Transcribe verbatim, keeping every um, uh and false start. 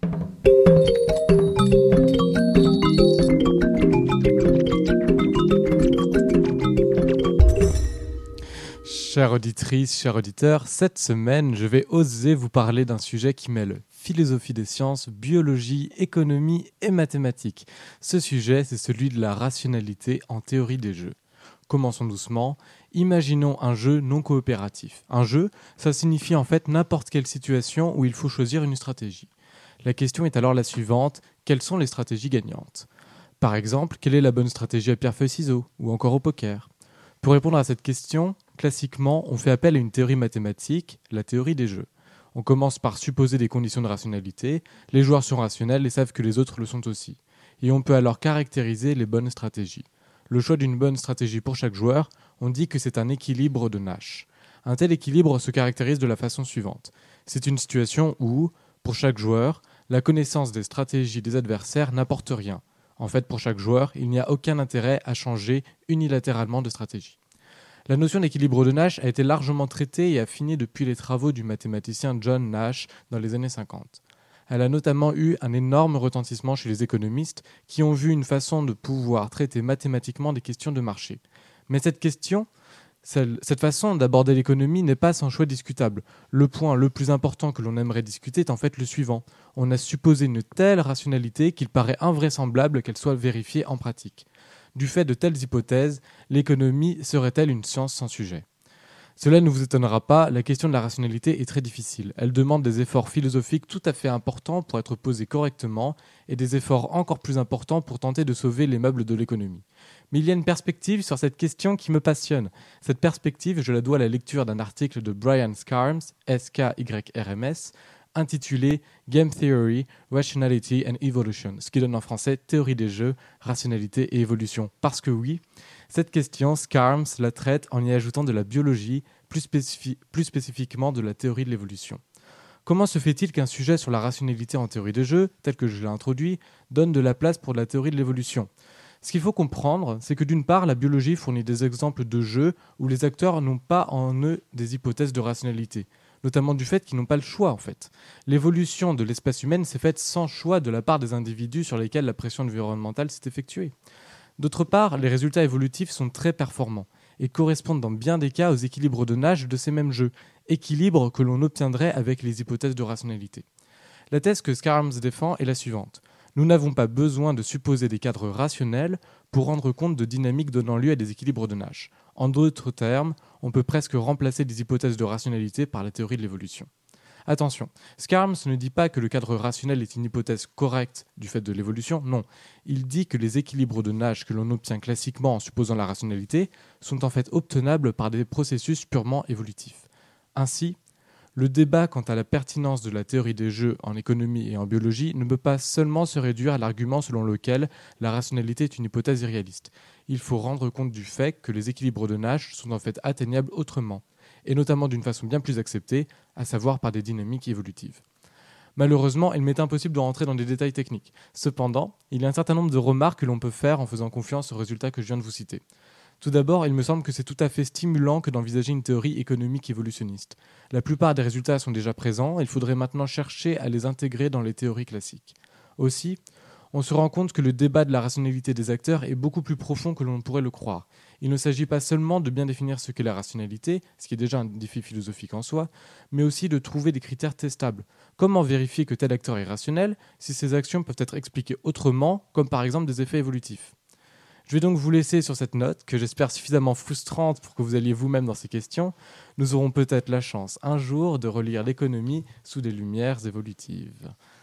Chères auditrices, chers auditeurs, cette semaine, je vais oser vous parler d'un sujet qui mêle philosophie des sciences, biologie, économie et mathématiques. Ce sujet, c'est celui de la rationalité en théorie des jeux. Commençons doucement. Imaginons un jeu non coopératif. Un jeu, ça signifie en fait n'importe quelle situation où il faut choisir une stratégie. La question est alors la suivante, quelles sont les stratégies gagnantes ? Par exemple, quelle est la bonne stratégie à pierre-feuille-ciseaux ou encore au poker ? Pour répondre à cette question, classiquement, on fait appel à une théorie mathématique, la théorie des jeux. On commence par supposer des conditions de rationalité, les joueurs sont rationnels et savent que les autres le sont aussi. Et on peut alors caractériser les bonnes stratégies. Le choix d'une bonne stratégie pour chaque joueur, on dit que c'est un équilibre de Nash. Un tel équilibre se caractérise de la façon suivante. C'est une situation où, pour chaque joueur, la connaissance des stratégies des adversaires n'apporte rien. En fait, pour chaque joueur, il n'y a aucun intérêt à changer unilatéralement de stratégie. La notion d'équilibre de Nash a été largement traitée et affinée depuis les travaux du mathématicien John Nash dans les années cinquante. Elle a notamment eu un énorme retentissement chez les économistes qui ont vu une façon de pouvoir traiter mathématiquement des questions de marché. Mais cette question, cette façon d'aborder l'économie n'est pas sans choix discutable. Le point le plus important que l'on aimerait discuter est en fait le suivant. On a supposé une telle rationalité qu'il paraît invraisemblable qu'elle soit vérifiée en pratique. Du fait de telles hypothèses, l'économie serait-elle une science sans sujet ? Cela ne vous étonnera pas, la question de la rationalité est très difficile. Elle demande des efforts philosophiques tout à fait importants pour être posés correctement et des efforts encore plus importants pour tenter de sauver les meubles de l'économie. Mais il y a une perspective sur cette question qui me passionne. Cette perspective, je la dois à la lecture d'un article de Brian Scarms, S K Y R M S, intitulé Game Theory, Rationality and Evolution, ce qui donne en français Théorie des jeux, rationalité et évolution. Parce que oui, cette question, Scarms la traite en y ajoutant de la biologie, plus, spécifi- plus spécifiquement de la théorie de l'évolution. Comment se fait-il qu'un sujet sur la rationalité en théorie des jeux, tel que je l'ai introduit, donne de la place pour de la théorie de l'évolution ? Ce qu'il faut comprendre, c'est que d'une part, la biologie fournit des exemples de jeux où les acteurs n'ont pas en eux des hypothèses de rationalité, notamment du fait qu'ils n'ont pas le choix en fait. L'évolution de l'espèce humaine s'est faite sans choix de la part des individus sur lesquels la pression environnementale s'est effectuée. D'autre part, les résultats évolutifs sont très performants et correspondent dans bien des cas aux équilibres de Nash de ces mêmes jeux, équilibres que l'on obtiendrait avec les hypothèses de rationalité. La thèse que Scarms défend est la suivante. Nous n'avons pas besoin de supposer des cadres rationnels pour rendre compte de dynamiques donnant lieu à des équilibres de Nash. En d'autres termes, on peut presque remplacer des hypothèses de rationalité par la théorie de l'évolution. Attention, Scarms ne dit pas que le cadre rationnel est une hypothèse correcte du fait de l'évolution, non. Il dit que les équilibres de Nash que l'on obtient classiquement en supposant la rationalité sont en fait obtenables par des processus purement évolutifs. Ainsi, le débat quant à la pertinence de la théorie des jeux en économie et en biologie ne peut pas seulement se réduire à l'argument selon lequel la rationalité est une hypothèse irréaliste. Il faut rendre compte du fait que les équilibres de Nash sont en fait atteignables autrement, et notamment d'une façon bien plus acceptée, à savoir par des dynamiques évolutives. Malheureusement, il m'est impossible de rentrer dans des détails techniques. Cependant, il y a un certain nombre de remarques que l'on peut faire en faisant confiance aux résultats que je viens de vous citer. Tout d'abord, il me semble que c'est tout à fait stimulant que d'envisager une théorie économique évolutionniste. La plupart des résultats sont déjà présents, il faudrait maintenant chercher à les intégrer dans les théories classiques. Aussi, on se rend compte que le débat de la rationalité des acteurs est beaucoup plus profond que l'on pourrait le croire. Il ne s'agit pas seulement de bien définir ce qu'est la rationalité, ce qui est déjà un défi philosophique en soi, mais aussi de trouver des critères testables. Comment vérifier que tel acteur est rationnel si ses actions peuvent être expliquées autrement, comme par exemple des effets évolutifs ? Je vais donc vous laisser sur cette note, que j'espère suffisamment frustrante pour que vous alliez vous-même dans ces questions. Nous aurons peut-être la chance, un jour, de relire l'économie sous des lumières évolutives.